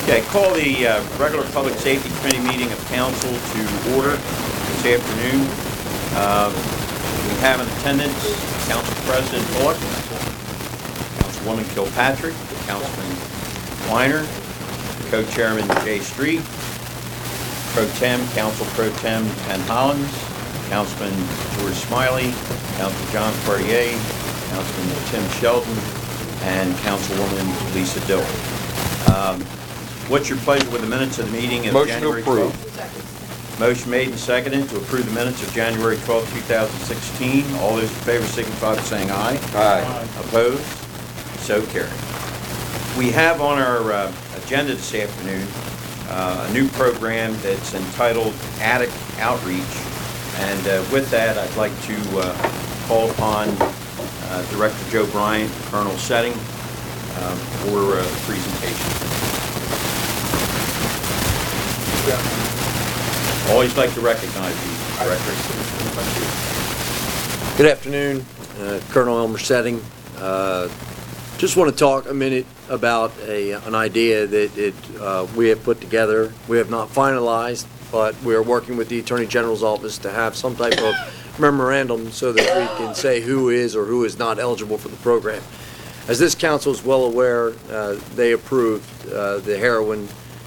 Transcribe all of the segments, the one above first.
Okay, call the regular Public Safety Committee meeting of council to order this afternoon. We have in attendance Council President Bullock, Councilwoman Kilpatrick, Councilman Weiner, Co-Chairman Jay Street, Council Pro Tem Ken Hollins, Councilman George Smiley, Councilman John Cartier, Councilman Tim Sheldon, and Councilwoman Lisa Dillon. What's your pleasure with the minutes of the meeting of January 12th? Motion made and seconded to approve the minutes of January 12, 2016. All those in favor signify by saying aye. Aye. Opposed? So carried. We have on our agenda this afternoon a new program that's entitled Attic Outreach. And with that, I'd like to call upon Director Joe Bryant, Colonel Setting, for the presentation. Always like to recognize you, Director. Good afternoon, Colonel Elmer Setting. Just want to talk a minute about an idea that we have put together. We have not finalized, but we are working with the Attorney General's office to have some type of memorandum so that we can say who is or who is not eligible for the program. As this council is well aware, they approved the heroin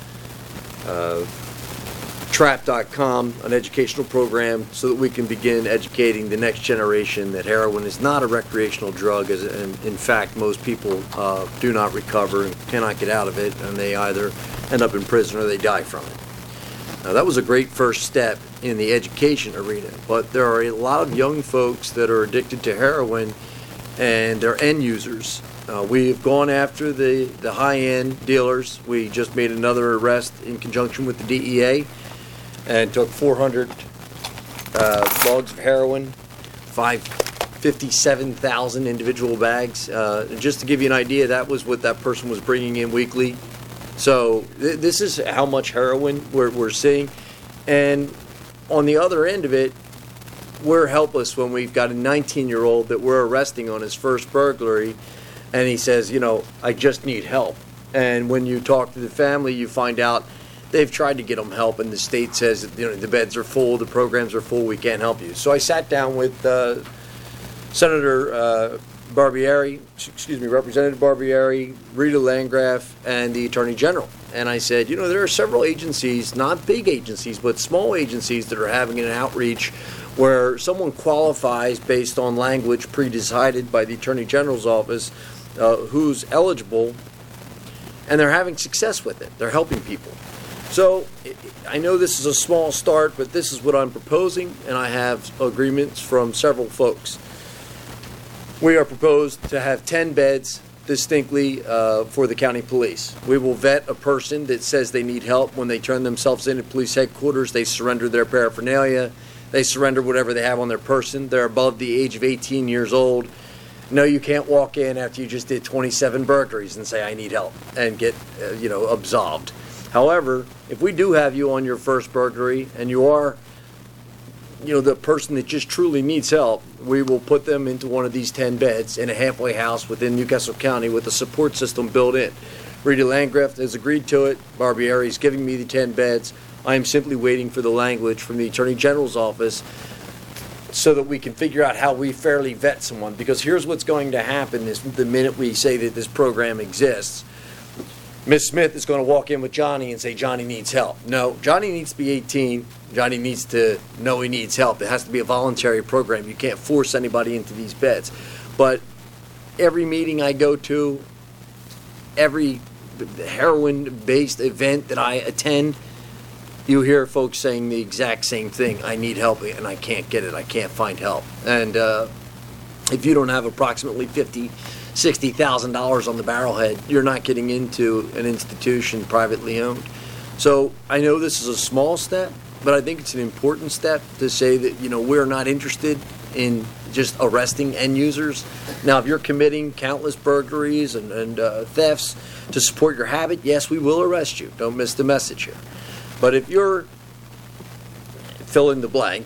Trap.com, an educational program so that we can begin educating the next generation that heroin is not a recreational drug, and in fact most people do not recover and cannot get out of it, and they either end up in prison or they die from it. Now, that was a great first step in the education arena, but there are a lot of young folks that are addicted to heroin and they're end users. We've gone after the high-end dealers. We just made another arrest in conjunction with the DEA and took 400 logs of heroin, 57,000 individual bags. Just to give you an idea, that was what that person was bringing in weekly. So this is how much heroin we're seeing. And on the other end of it, we're helpless when we've got a 19-year-old that we're arresting on his first burglary, and he says, you know, I just need help. And when you talk to the family, you find out they've tried to get them help, and the state says, you know, the beds are full, the programs are full, we can't help you. So I sat down with Representative Barbieri, Rita Landgraf, and the Attorney General. And I said, you know, there are several agencies, not big agencies, but small agencies that are having an outreach where someone qualifies based on language pre-decided by the Attorney General's office who's eligible, and they're having success with it. They're helping people. So I know this is a small start, but this is what I'm proposing, and I have agreements from several folks. We are proposed to have 10 beds distinctly for the county police. We will vet a person that says they need help. When they turn themselves into police headquarters, they surrender their paraphernalia. They surrender whatever they have on their person. They're above the age of 18 years old. No, you can't walk in after you just did 27 burglaries and say, I need help, and get, absolved. However, if we do have you on your first burglary and you are, the person that just truly needs help, we will put them into one of these 10 beds in a halfway house within Newcastle County with a support system built in. Rita Landgraf has agreed to it. Barbieri is giving me the 10 beds. I am simply waiting for the language from the Attorney General's office so that we can figure out how we fairly vet someone. Because here's what's going to happen is the minute we say that this program exists, Ms. Smith is going to walk in with Johnny and say, Johnny needs help. No, Johnny needs to be 18. Johnny needs to know he needs help. It has to be a voluntary program. You can't force anybody into these beds. But every meeting I go to, every heroin-based event that I attend, you hear folks saying the exact same thing. I need help and I can't get it. I can't find help. And if you don't have approximately $60,000 on the barrelhead, you're not getting into an institution privately owned. So I know this is a small step, but I think it's an important step to say that, we're not interested in just arresting end users. Now, if you're committing countless burglaries and thefts to support your habit, yes, we will arrest you. Don't miss the message here. But if you're, fill in the blank,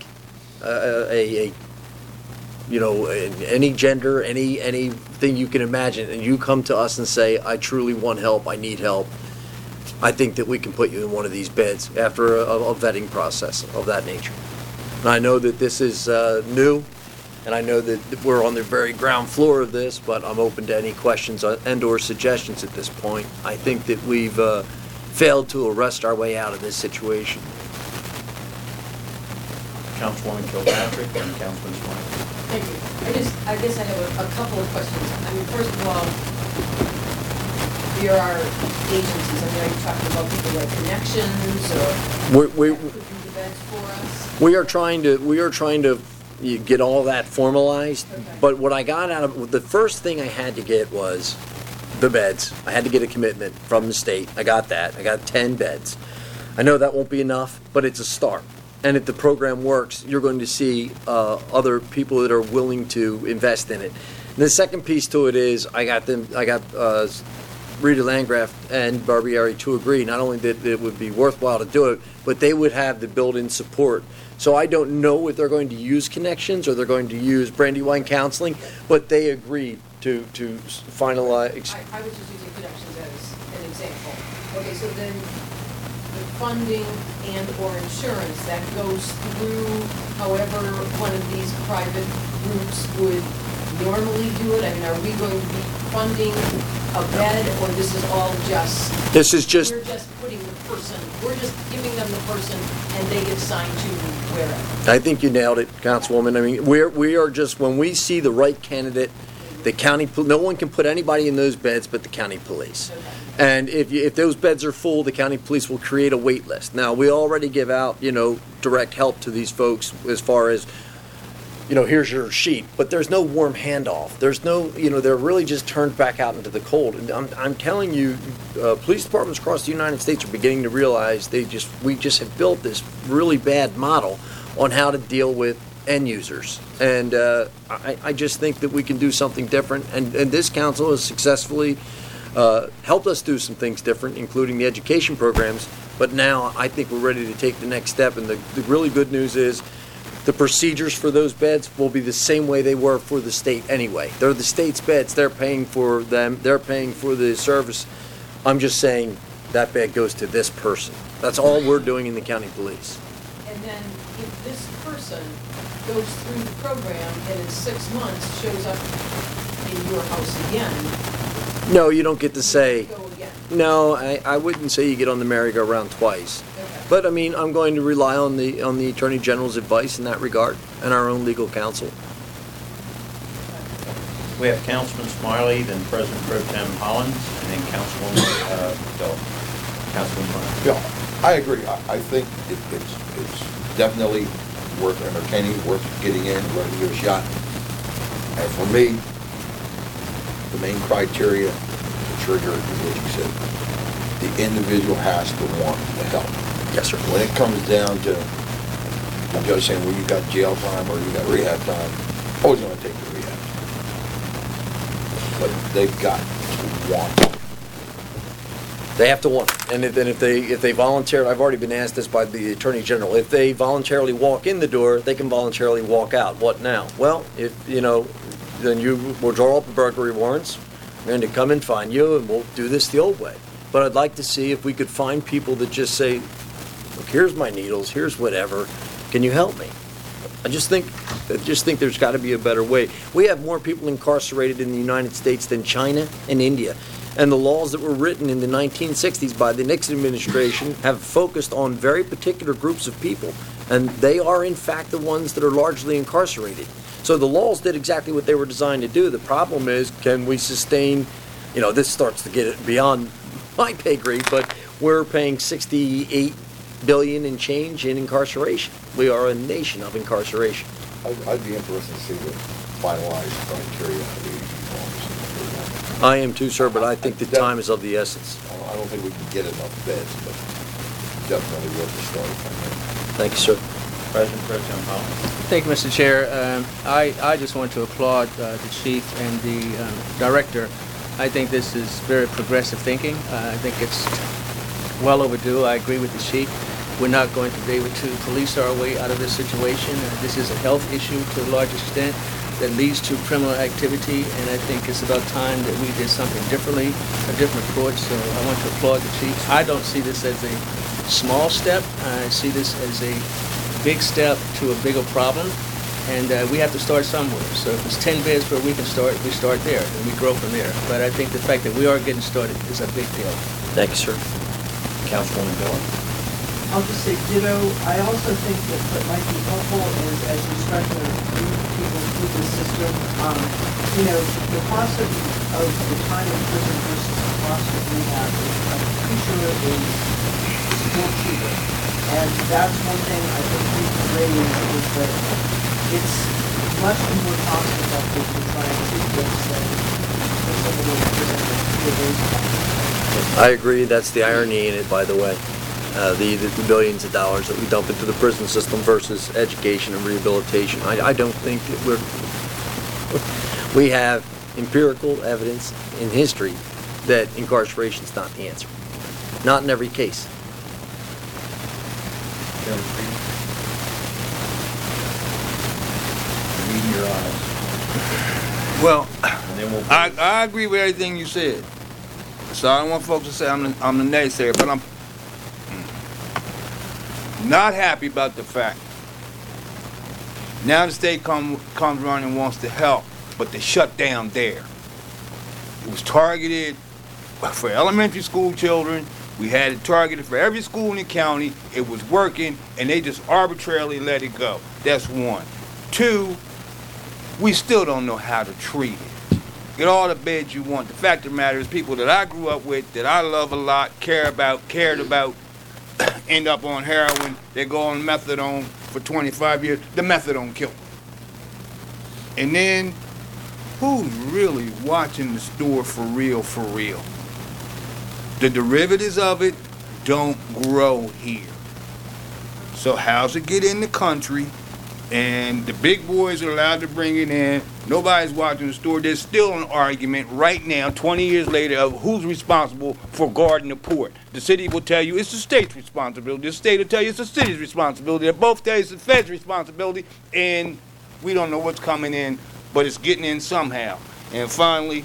any gender, anything you can imagine, and you come to us and say, I truly want help, I need help, I think that we can put you in one of these beds after a vetting process of that nature. And I know that this is new, and I know that we're on the very ground floor of this, but I'm open to any questions and/or suggestions at this point. I think that we've failed to arrest our way out of this situation. Councilwoman Kilpatrick and Councilman Smiley. Thank you. I guess I have a couple of questions. I mean, first of all, there are agencies, I mean, are you talking about people like Connections or We that could do the beds for us? we are trying to get all that formalized, Okay. but what I got out of, the first thing I had to get was the beds. I had to get a commitment from the state. I got that. I got 10 beds. I know that won't be enough, but it's a start. And if the program works, you're going to see other people that are willing to invest in it. And the second piece to it is I got Rita Landgraf and Barbieri to agree not only that it would be worthwhile to do it, but they would have the built-in support. So I don't know if they're going to use Connections or they're going to use Brandywine Counseling, but they agreed to finalize. I was just using Connections as an example. Okay, so then the funding and/or insurance that goes through however one of these private groups would normally do it? I mean, are we going to be funding a bed, or this is all just... This is just, We're just putting the person, we're just giving them the person, and they get signed to wherever? I think you nailed it, Councilwoman. I mean, we are just, when we see the right candidate, the county, no one can put anybody in those beds but the county police. Okay. And if those beds are full, the county police will create a wait list. Now, we already give out, direct help to these folks as far as, here's your sheet, but there's no warm handoff. There's no, they're really just turned back out into the cold. And I'm telling you, police departments across the United States are beginning to realize we just have built this really bad model on how to deal with end users. And I just think that we can do something different. And this council has successfully helped us do some things different, including the education programs. But now I think we're ready to take the next step. And the really good news is the procedures for those beds will be the same way they were for the state anyway. They're the state's beds. They're paying for them. They're paying for the service. I'm just saying that bed goes to this person. That's all we're doing in the county police. And then if this person goes through the program and in 6 months shows up in your house again, No, you don't get to say, go again. no, I wouldn't say you get on the merry-go-round twice. Okay. But I mean, I'm going to rely on the Attorney General's advice in that regard and our own legal counsel. We have Councilman Smiley, then President Pro Tem Hollins, and then Councilwoman Bill. Councilman Smiley. Yeah, I agree. I think it's definitely worth entertaining, worth getting in, worth to give a shot. And for me, the main criteria to trigger is what you said. The individual has to want the help. Yes, sir. When it comes down to the judge saying, well, you got jail time or you got rehab time, always going to take the rehab. But they've got to want it. They have to want it. And then if they voluntarily, I've already been asked this by the Attorney General, if they voluntarily walk in the door, they can voluntarily walk out. What now? Well, then we'll draw up burglary warrants. We're going to come and find you, and we'll do this the old way. But I'd like to see if we could find people that just say, look, here's my needles, here's whatever, can you help me? I just think there's got to be a better way. We have more people incarcerated in the United States than China and India. And the laws that were written in the 1960s by the Nixon administration have focused on very particular groups of people. And they are, in fact, the ones that are largely incarcerated. So the laws did exactly what they were designed to do. The problem is, can we sustain, this starts to get it beyond my pay grade, but we're paying $68 billion and change in incarceration. We are a nation of incarceration. I'd be interested to see the finalized criteria of the forms. I am too, sir, but I think the time is of the essence. I don't think we can get enough beds, but definitely worth a start. Thank you, sir. President Pro Tem Hollins. Thank you, Mr. Chair. I just want to applaud the chief and the director. I think this is very progressive thinking. I think it's well overdue. I agree with the chief. We're not going to be able to police our way out of this situation. This is a health issue to a large extent. that leads to criminal activity, and I think it's about time that we did something differently, a different approach. So I want to applaud the chief. I don't see this as a small step. I see this as a big step to a bigger problem, and we have to start somewhere. So if it's 10 beds where we start there, and we grow from there. But I think the fact that we are getting started is a big deal. Thank you, sir. Councilwoman Miller. I'll just say ditto. I also think that what might be helpful is as you start to move people through the system, the cost of the time in prison versus the cost of rehab is, I'm pretty sure, is still cheaper. And that's one thing I think we can raise is that it's much more cost effective to try and treat this than somebody in prison with those costs. I agree. That's the irony in it, by the way. The billions of dollars that we dump into the prison system versus education and rehabilitation. I don't think that we have empirical evidence in history that incarceration is not the answer. Not in every case. Reading your eyes. Well, And then we'll I agree with everything you said. So I don't want folks to say I'm the naysayer, but I'm not happy about the fact now the state comes running and wants to help, but they shut down there. It was targeted for elementary school children. We had it targeted for every school in the county. It was working, and they just arbitrarily let it go. That's one. Two, we still don't know how to treat it. Get all the beds you want. The fact of the matter is people that I grew up with, that I love a lot, cared about, end up on heroin. They go on methadone for 25 years. The methadone killed them. And then, who's really watching the store for real, for real? The derivatives of it don't grow here. So how's it get in the country? And the big boys are allowed to bring it in. Nobody's watching the store. There's still an argument right now, 20 years later, of who's responsible for guarding the port. The city will tell you it's the state's responsibility. The state will tell you it's the city's responsibility. They both tell you it's the Fed's responsibility. And we don't know what's coming in, but it's getting in somehow. And finally,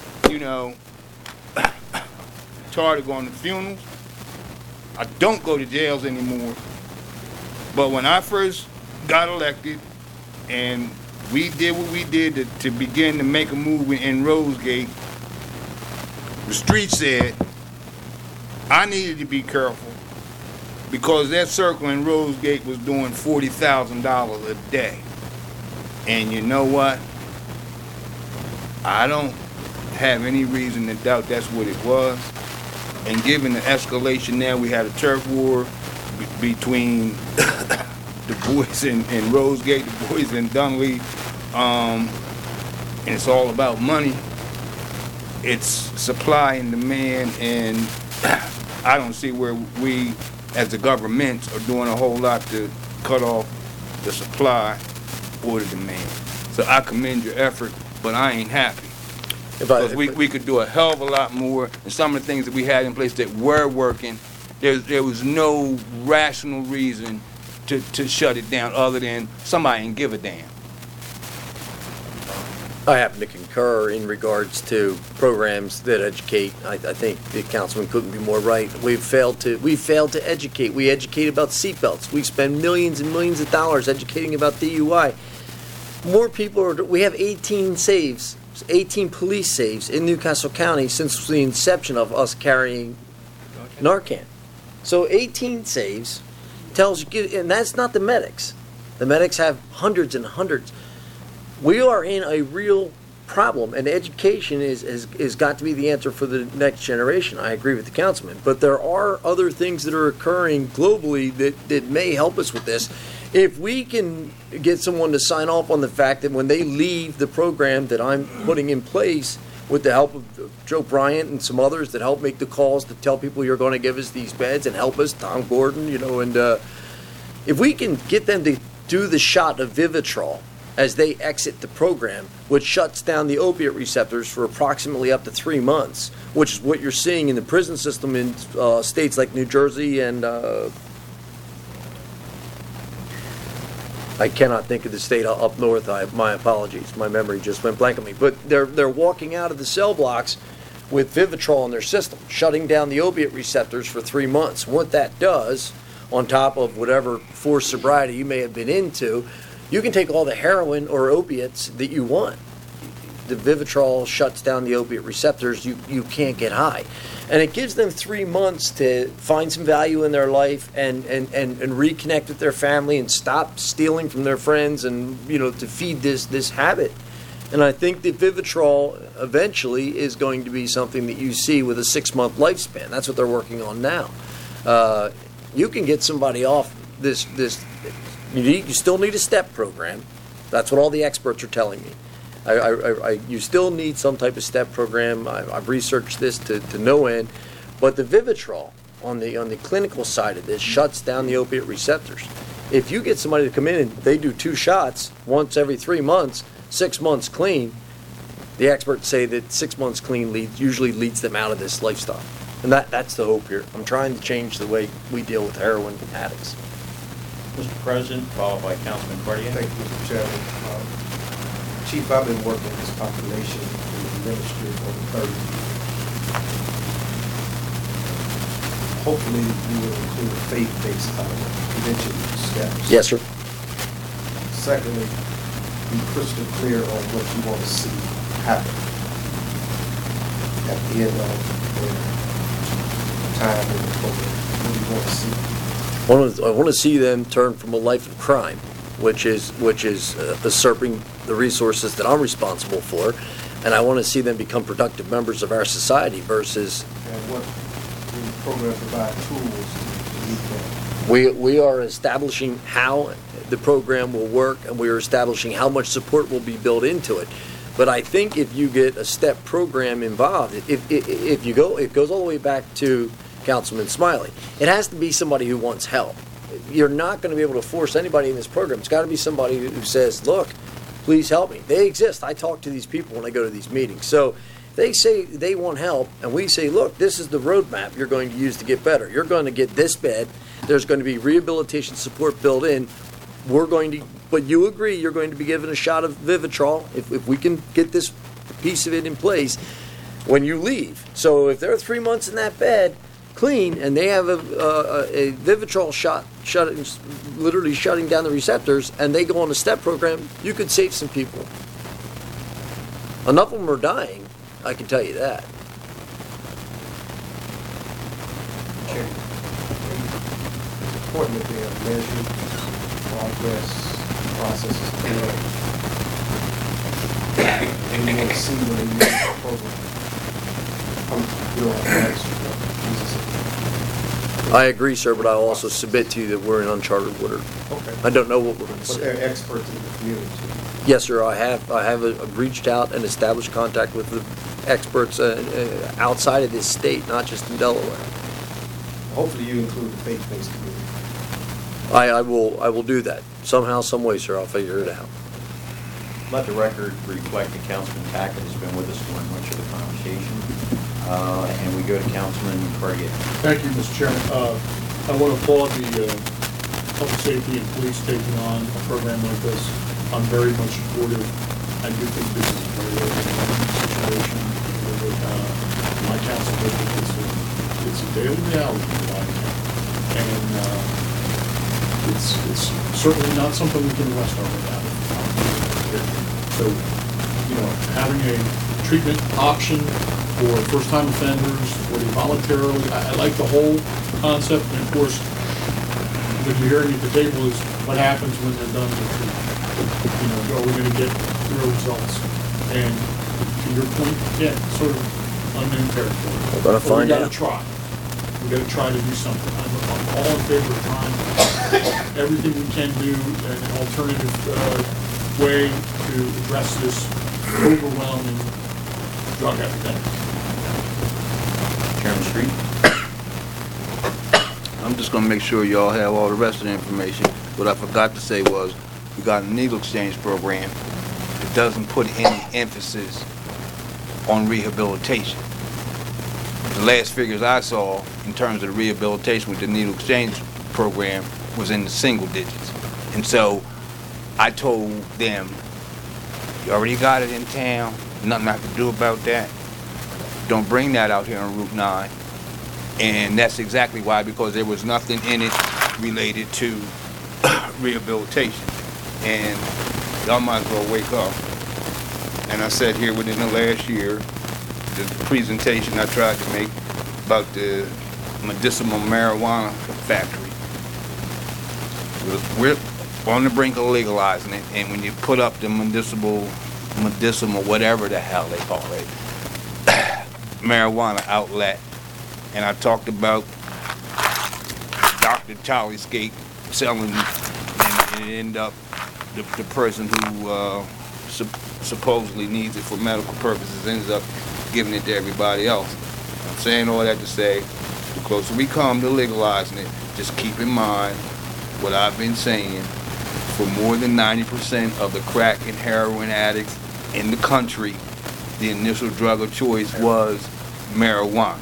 tired of going to funerals. I don't go to jails anymore. But when I first got elected and we did what we did to begin to make a move in Rosegate, the street said I needed to be careful because that circle in Rosegate was doing $40,000 a day. And you know what? I don't have any reason to doubt that's what it was. And given the escalation now, we had a turf war between the boys in Rosegate, the boys in Dunley, and it's all about money. It's supply and demand, and I don't see where we, as the government, are doing a whole lot to cut off the supply or the demand. So I commend your effort, but I ain't happy. Because we could do a hell of a lot more, and some of the things that we had in place that were working, there was no rational reason to shut it down other than somebody didn't give a damn. I happen to concur in regards to programs that educate. I think the councilman couldn't be more right. We failed to educate. We educate about seatbelts. We spend millions and millions of dollars educating about DUI. More people we have 18 saves, 18 police saves in Newcastle County since the inception of us carrying Narcan. So 18 saves tells you, and that's not the medics. The medics have hundreds and hundreds. We are in a real problem, and education is got to be the answer for the next generation. I agree with the councilman, but there are other things that are occurring globally that may help us with this. If we can get someone to sign off on the fact that when they leave the program that I'm putting in place with the help of Joe Bryant and some others that help make the calls to tell people you're going to give us these beds and help us, Tom Gordon, and if we can get them to do the shot of Vivitrol as they exit the program, which shuts down the opiate receptors for approximately up to 3 months, which is what you're seeing in the prison system in states like New Jersey and I cannot think of the state up north. My apologies. My memory just went blank on me. But they're walking out of the cell blocks with Vivitrol in their system, shutting down the opiate receptors for 3 months. What that does, on top of whatever forced sobriety you may have been into, you can take all the heroin or opiates that you want. The Vivitrol shuts down the opiate receptors. You can't get high. And it gives them 3 months to find some value in their life and reconnect with their family and stop stealing from their friends and, to feed this habit. And I think that Vivitrol eventually is going to be something that you see with a 6-month lifespan. That's what they're working on now. You can get somebody off this. You still need a STEP program. That's what all the experts are telling me. You still need some type of STEP program. I've researched this to no end. But the Vivitrol on the clinical side of this shuts down the opiate receptors. If you get somebody to come in and they do 2 shots once every 3 months, 6 months clean, the experts say that 6 months clean usually leads them out of this lifestyle. And that's the hope here. I'm trying to change the way we deal with heroin addicts. Mr. President, followed by Councilman Cartier. Thank you, Mr. Chairman. Chief, I've been working with this population in the ministry for over 30 years. Hopefully, you will include a faith-based prevention steps. Yes, sir. Secondly, be crystal clear on what you want to see happen at the end of the time in the program. What do you want to see? I want to see them turn from a life of crime, which is usurping the resources that I'm responsible for, and I want to see them become productive members of our society versus. And what the program provide tools to meet that? We are establishing how the program will work, and we are establishing how much support will be built into it. But I think if you get a STEP program involved, if you go, it goes all the way back to Councilman Smiley. It has to be somebody who wants help. You're not going to be able to force anybody in this program. It's got to be somebody who says, look, please help me. They exist. I talk to these people when I go to these meetings. So they say they want help, and we say, look, this is the roadmap you're going to use to get better. You're going to get this bed. There's going to be rehabilitation support built in. But you agree you're going to be given a shot of Vivitrol if we can get this piece of it in place when you leave. So if they're 3 months in that bed, clean, and they have a Vivitrol shot, literally shutting down the receptors, and they go on a STEP program, you could save some people. Enough of them are dying, I can tell you that. Chair, it's important that they are measured, progress, processes clear. And you want to see when they use the program. You don't have to answer. I agree, sir, but I'll also submit to you that we're in uncharted water. Okay. I don't know what we're going to But say. they're experts in the community. Yes, sir, I have reached out and established contact with the experts outside of this state, not just in Delaware. Hopefully you include the faith-based community. I will do that. Somehow, some way, sir, I'll figure it out. Let the record reflect that Councilman Tackett has been with us during much of the conversation. And we go to Councilman Cartier. Thank you, Mr. Chairman. I want to applaud the public safety and police taking on a program like this. I'm very much supportive. I do think this is a very situation. My council district, it's a daily reality for my county. And it's certainly not something we can rest on without. So, having a treatment option for first-time offenders, or they voluntarily, I like the whole concept, and of course, what you're hearing at the table is what happens when they're done with treatment. Are we going to get real results? And to your point, again, sort of unknown territory. We're going to find out. We got to try. We got to try to do something. I'm all in favor of trying everything we can do in an alternative way to address this overwhelming drug epidemic. Chairman Street. I'm just gonna make sure y'all have all the rest of the information. What I forgot to say was, we got a needle exchange program that doesn't put any emphasis on rehabilitation. The last figures I saw in terms of the rehabilitation with the needle exchange program was in the single digits. And so I told them, you already got it in town, nothing I can do about that. Don't bring that out here on Route 9. And that's exactly why, because there was nothing in it related to rehabilitation. And y'all might as well wake up. And I said here within the last year, the presentation I tried to make about the medicinal marijuana factory. We're on the brink of legalizing it, and when you put up the medicinal, whatever the hell they call it, marijuana outlet, and I talked about Dr. Charlie Skate selling, and it ended up the person who supposedly needs it for medical purposes ends up giving it to everybody else. I'm saying all that to say, the closer we come to legalizing it, just keep in mind what I've been saying. For more than 90% of the crack and heroin addicts in the country, the initial drug of choice was marijuana.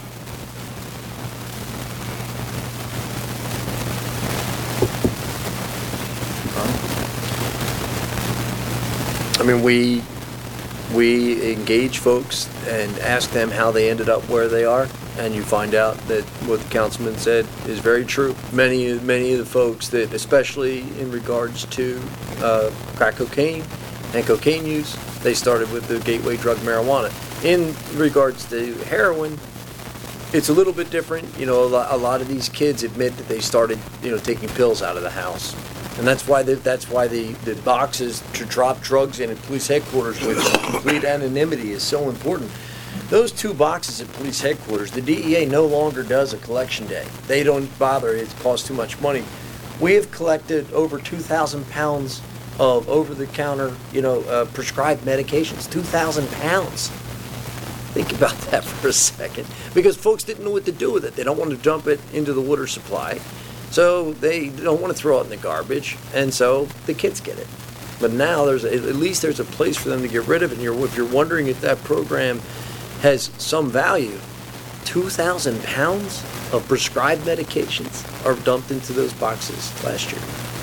I mean, we engage folks and ask them how they ended up where they are, and you find out that what the councilman said is very true. Many of the folks that, especially in regards to crack cocaine and cocaine use, they started with the gateway drug marijuana. In regards to heroin, it's a little bit different. You know, a lot of these kids admit that they started, taking pills out of the house. And that's why the boxes to drop drugs in at police headquarters with complete anonymity is so important. Those 2 boxes at police headquarters, the DEA no longer does a collection day. They don't bother. It costs too much money. We have collected over 2,000 pounds of over-the-counter, prescribed medications. 2,000 pounds. Think about that for a second. Because folks didn't know what to do with it. They don't want to dump it into the water supply. So they don't want to throw it in the garbage, and so the kids get it. But now at least there's a place for them to get rid of it. And if you're wondering if that program has some value, 2,000 pounds of prescribed medications are dumped into those boxes last year.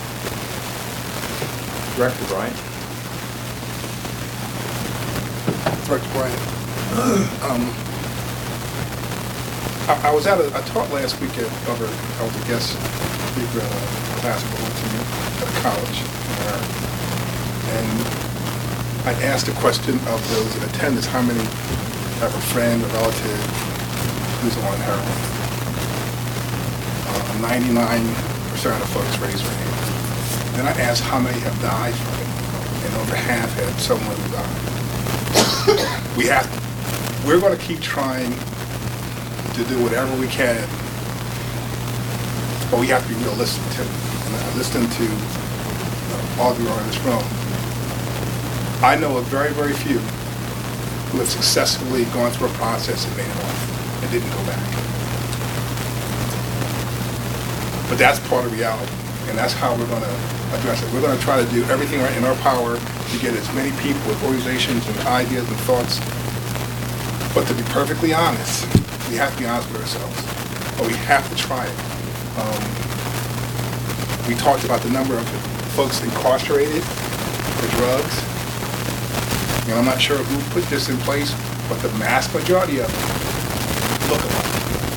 Director Bryant. Director Bryant. I was I taught last week I was a guest speaker at a class I went to at a college. And I asked the question of those in attendance, how many have a friend or relative who's on heroin? 99% of folks raised their hand. Then I asked how many have died from it, and over half had someone who died. We're going to keep trying to do whatever we can, but we have to be realistic too. And I listened to all of you are in this room. I know of very, very few who have successfully gone through a process and made it off and didn't go back. But that's part of reality, and that's how we're going to address it. We're going to try to do everything in our power to get as many people with organizations and ideas and thoughts. But to be perfectly honest, we have to be honest with ourselves, but we have to try it. We talked about the number of folks incarcerated for drugs. And I'm not sure who put this in place, but the vast majority of them look alike.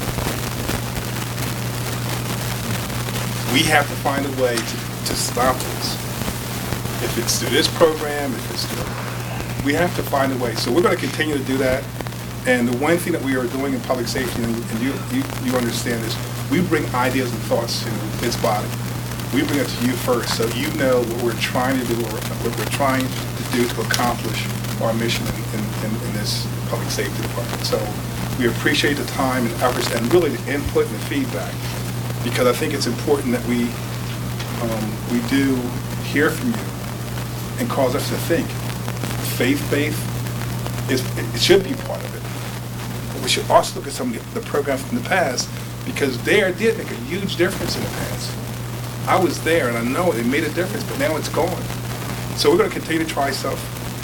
We have to find a way to stop this. If it's through this program, we have to find a way. So we're going to continue to do that. And the one thing that we are doing in public safety, and you understand this, we bring ideas and thoughts to this body. We bring it to you first, so you know what we're trying to do, what we're trying to do to accomplish our mission in this public safety department. So we appreciate the time and efforts and really the input and the feedback, because I think it's important that we do hear from you and cause us to think. Faith, it should be part of it. But we should also look at some of the programs from the past, because they did make a huge difference in the past. I was there and I know it made a difference, but now it's gone. So we're going to continue to try stuff.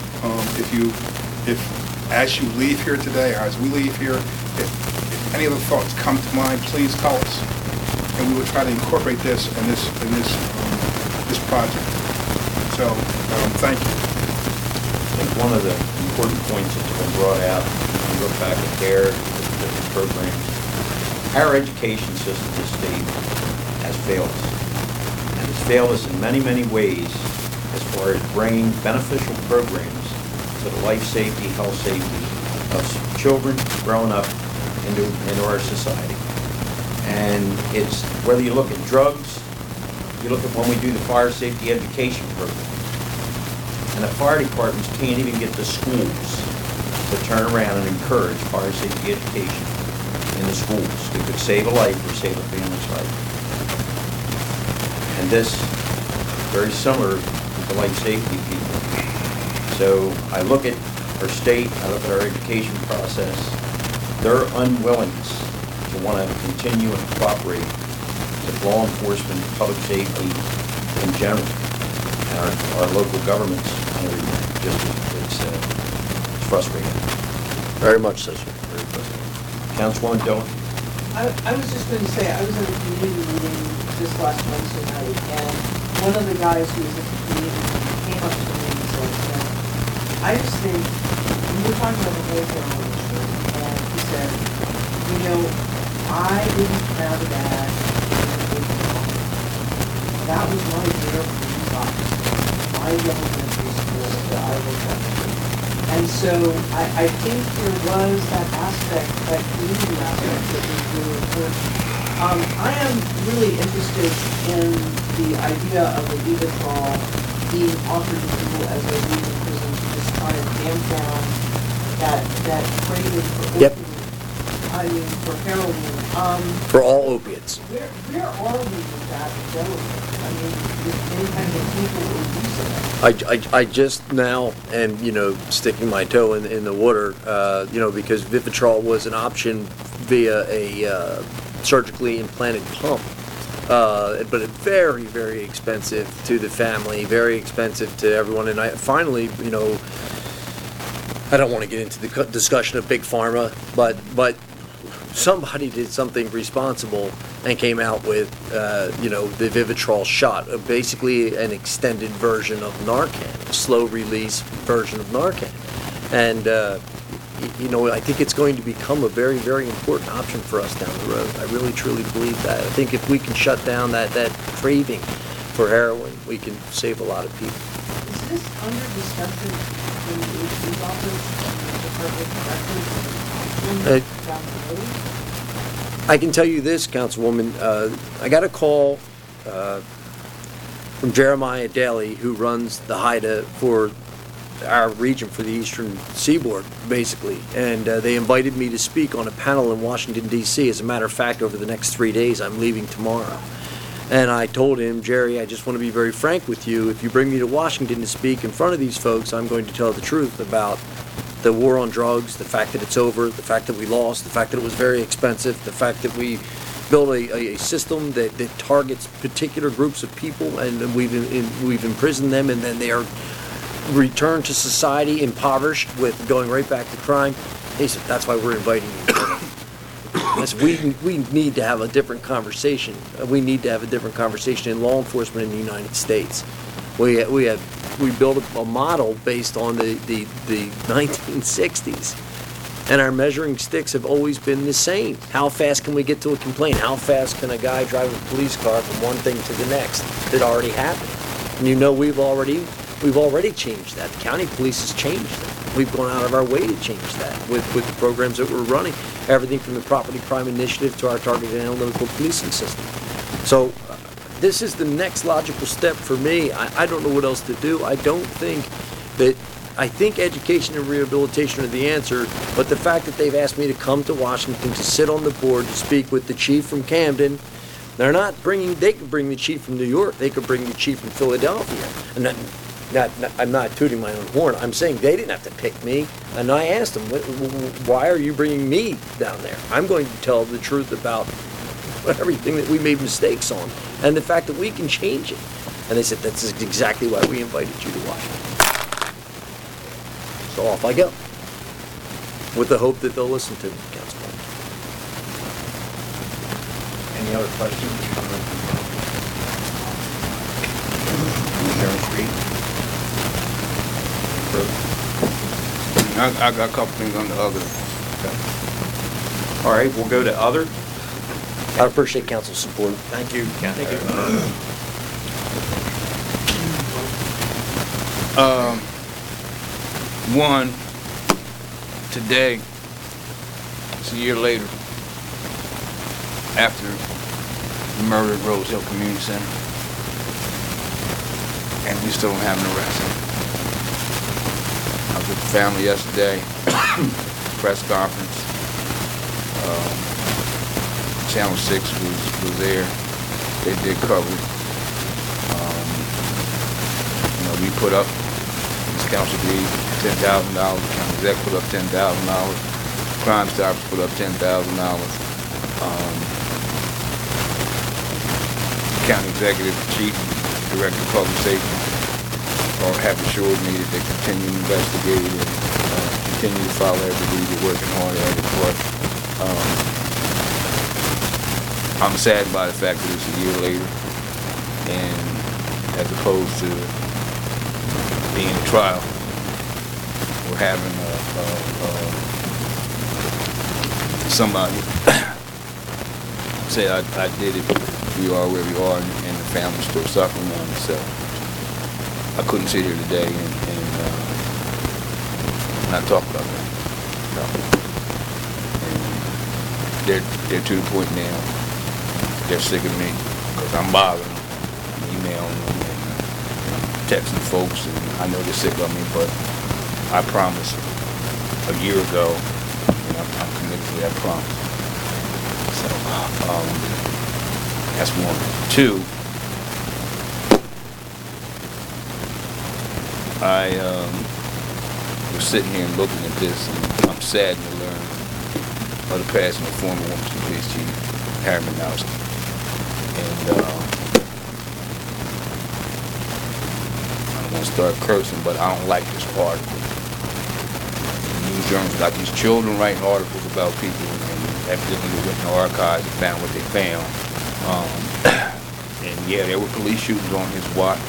If as you leave here today, or as we leave here, if any other thoughts come to mind, please tell us, and we will try to incorporate this in this project. So, thank you. I think one of the important points that's been brought out, if you look back at CARE, different programs, our education system in this state has failed us. And it's failed us in many, many ways as far as bringing beneficial programs to the life safety, health safety of children growing up into our society. And it's, whether you look at drugs, you look at when we do the fire safety education program, and the fire departments can't even get the schools to turn around and encourage fire safety education in the schools. It could save a life or save a family's life. And this, very similar to the life safety people. So I look at our state, I look at our education process, their unwillingness to want to continue and cooperate with law enforcement, public safety in general, and our local governments and everything. Just, it's frustrating. Very much so, sir. Very frustrating. Councilwoman Dillon? I was just going to say, I was at a community meeting this last Wednesday night, and one of the guys who was at the community meeting came up to me and said, I just think, we were talking about the wholesale industry, and he said, I didn't have that in the big. That was my dinner police officer, my elementary school that I was at. And so I think there was that aspect, that community aspect that was really important. I am really interested in the idea of the Vivitrol being offered to people as they leave the prison to just try to damp down that craving for opium. For heroin. For all opiates. Where are we with that development? With any kind of people or use of it? I just now, and sticking my toe in the water, because Vivitrol was an option via a surgically implanted pump, but it's very, very expensive to the family, very expensive to everyone. And I finally, I don't want to get into the discussion of big pharma, but somebody did something responsible and came out with, the Vivitrol shot, basically an extended version of Narcan, a slow-release version of Narcan. And, I think it's going to become a very, very important option for us down the road. I really, truly believe that. I think if we can shut down that craving for heroin, we can save a lot of people. Is this under discussion in the AG's office and the Department of Corrections down the road? I can tell you this, Councilwoman. I got a call from Jeremiah Daly, who runs the HIDA for our region, for the Eastern Seaboard, basically. And they invited me to speak on a panel in Washington, D.C. As a matter of fact, over the next 3 days, I'm leaving tomorrow. And I told him, Jerry, I just want to be very frank with you. If you bring me to Washington to speak in front of these folks, I'm going to tell the truth about the war on drugs, the fact that it's over, the fact that we lost, the fact that it was very expensive, the fact that we built a system that targets particular groups of people, and we've imprisoned them, and then they are returned to society impoverished with going right back to crime. He said, that's why we're inviting you. Yes, we need to have a different conversation. We need to have a different conversation in law enforcement in the United States. We built a model based on the 1960s. And our measuring sticks have always been the same. How fast can we get to a complaint? How fast can a guy drive a police car from one thing to the next that already happened? And we've already changed that. The county police has changed that. We've gone out of our way to change that with the programs that we're running. Everything from the Property Crime Initiative to our targeted analytical policing system. So this is the next logical step for me. I don't know what else to do. I think education and rehabilitation are the answer, but the fact that they've asked me to come to Washington to sit on the board to speak with the chief from Camden, they could bring the chief from New York, they could bring the chief from Philadelphia. And I'm not tooting my own horn, I'm saying they didn't have to pick me. And I asked them, why are you bringing me down there? I'm going to tell the truth about everything that we made mistakes on and the fact that we can change it. And they said, that's exactly why we invited you to Washington. So off I go, with the hope that they'll listen to me, Councilman. Any other questions? Sharon Street. I got a couple things on the other. All right, we'll go to other. I appreciate council's support. Thank you. One, today, it's a year later, after the murder at Rose Hill Community Center, and we still don't have an arrest. I was with the family yesterday, press conference. Channel 6 was there. They did cover it. We put up, this council agreed, $10,000. County exec put up $10,000. Crime Stoppers put up $10,000. County executive, chief, director of public safety all have assured me that they continue to investigate and continue to follow every lead. They're working hard at it, but I'm saddened by the fact that it's a year later, and as opposed to being a trial, we're having somebody say I did it. We are where we are, and the family's still suffering on it. So I couldn't sit here today and not talk about that. No. And they're to the point now. They're sick of me because I'm bothering them, I'm emailing them, and texting folks, and I know they're sick of me. But I promised a year ago, and I'm committed to that promise. So that's one. Two, I was sitting here and looking at this, and I'm saddened to learn of the passing of former Wilmington Police Chief Harry Manowski. And I don't want to start cursing, but I don't like this article. News journalists got these children writing articles about people, and evidently they went in the archives and found what they found. And yeah, there were police shootings on his watch,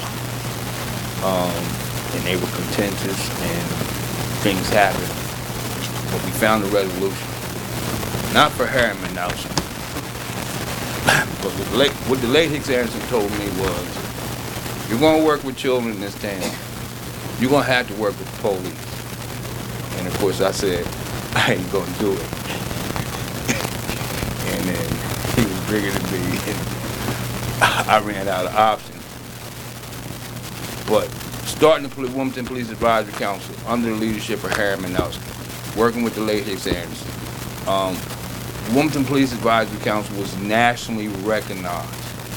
and they were contentious, and things happened. But we found a resolution, not for Harry Manowski. But what the late Hicks Anderson told me was, you're going to work with children in this town. You're going to have to work with the police. And of course I said, I ain't going to do it. And then he was bigger than me, and I ran out of options. But starting the Wilmington Police Advisory Council under the leadership of Harry Manowski, working with the late Hicks Anderson, Wilmington Police Advisory Council was nationally recognized.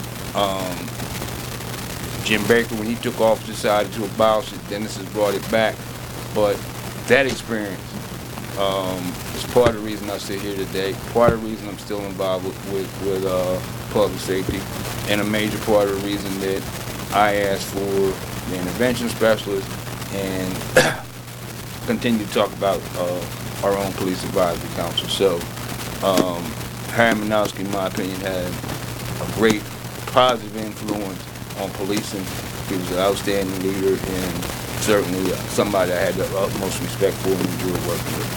Jim Baker, when he took office, decided to abolish it. Dennis has brought it back. But that experience is part of the reason I sit here today, part of the reason I'm still involved with public safety, and a major part of the reason that I asked for the intervention specialist and continue to talk about our own police advisory council. So Harry Manowski, in my opinion, had a great positive influence on policing. He was an outstanding leader and certainly somebody I had the utmost respect for and enjoyed working with.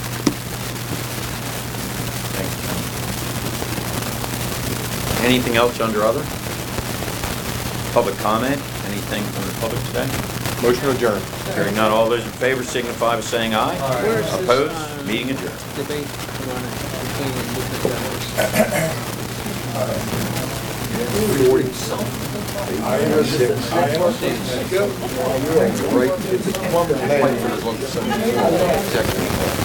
Thank you. Anything else under other? Public comment? Anything from the public today? Motion to adjourn. Hearing none, all those in favor signify by saying aye. Where is this, Opposed? Meeting adjourned. Debate going on between the different Right, it's a plumber.